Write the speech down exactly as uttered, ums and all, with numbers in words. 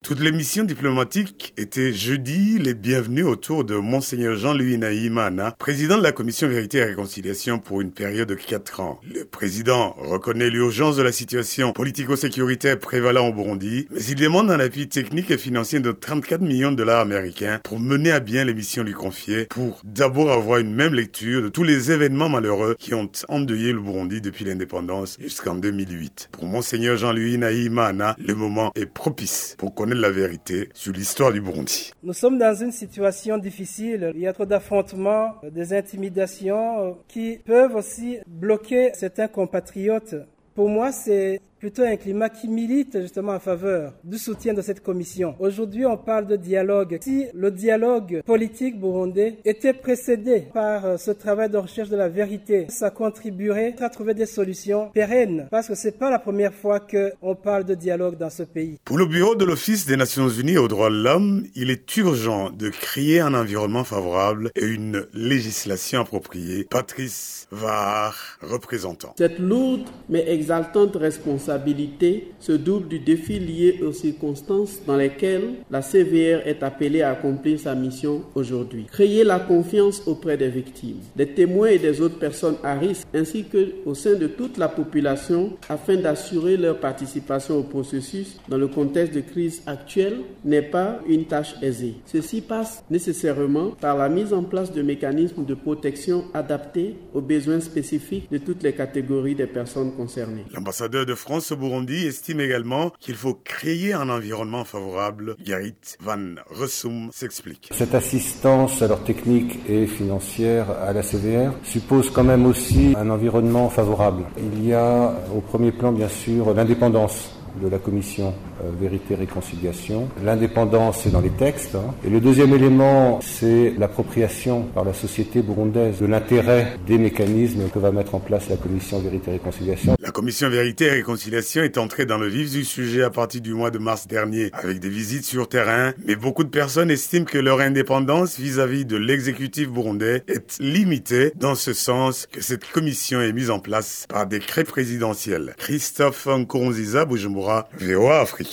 Toutes les missions diplomatiques étaient jeudi les bienvenues autour de Monseigneur Jean-Louis Nahimana, président de la Commission Vérité et Réconciliation pour une période de quatre ans. Le président reconnaît l'urgence de la situation politico-sécuritaire prévalant au Burundi, mais il demande un appui technique et financier de trente-quatre millions de dollars américains pour mener à bien les missions lui confiées, pour d'abord avoir une même lecture de tous les événements malheureux qui ont endeuillé le Burundi depuis l'indépendance jusqu'en deux mille huit. Pour Monseigneur Jean-Louis Nahimana, le moment est propice pour connaître la vérité sur l'histoire du Burundi. Nous sommes dans une situation difficile. Il y a trop d'affrontements, des intimidations qui peuvent aussi bloquer certains compatriotes. Pour moi, c'est plutôt un climat qui milite justement en faveur du soutien de cette commission. Aujourd'hui, on parle de dialogue. Si le dialogue politique burundais était précédé par ce travail de recherche de la vérité, ça contribuerait à trouver des solutions pérennes, parce que c'est pas la première fois qu'on parle de dialogue dans ce pays. Pour le bureau de l'Office des Nations Unies aux droits de l'homme, il est urgent de créer un environnement favorable et une législation appropriée. Patrice Var, représentant. Cette lourde mais exaltante responsabilité se double du défi lié aux circonstances dans lesquelles la C V R est appelée à accomplir sa mission aujourd'hui. Créer la confiance auprès des victimes, des témoins et des autres personnes à risque, ainsi qu'au sein de toute la population, afin d'assurer leur participation au processus dans le contexte de crise actuelle, n'est pas une tâche aisée. Ceci passe nécessairement par la mise en place de mécanismes de protection adaptés aux besoins spécifiques de toutes les catégories des personnes concernées. L'ambassadeur de France au Burundi estime également qu'il faut créer un environnement favorable. Garit Van Resum s'explique. Cette assistance alors technique et financière à la C V R suppose quand même aussi un environnement favorable. Il y a au premier plan bien sûr l'indépendance de la commission euh, Vérité et Réconciliation. L'indépendance, c'est dans les textes. Hein. Et le deuxième élément, c'est l'appropriation par la société burundaise de l'intérêt des mécanismes que va mettre en place la commission Vérité et Réconciliation. La commission Vérité et Réconciliation est entrée dans le vif du sujet à partir du mois de mars dernier, avec des visites sur terrain, mais beaucoup de personnes estiment que leur indépendance vis-à-vis de l'exécutif burundais est limitée, dans ce sens que cette commission est mise en place par décret présidentiel. Christophe Nkurunziza, Bujumbura, V O A Afrique.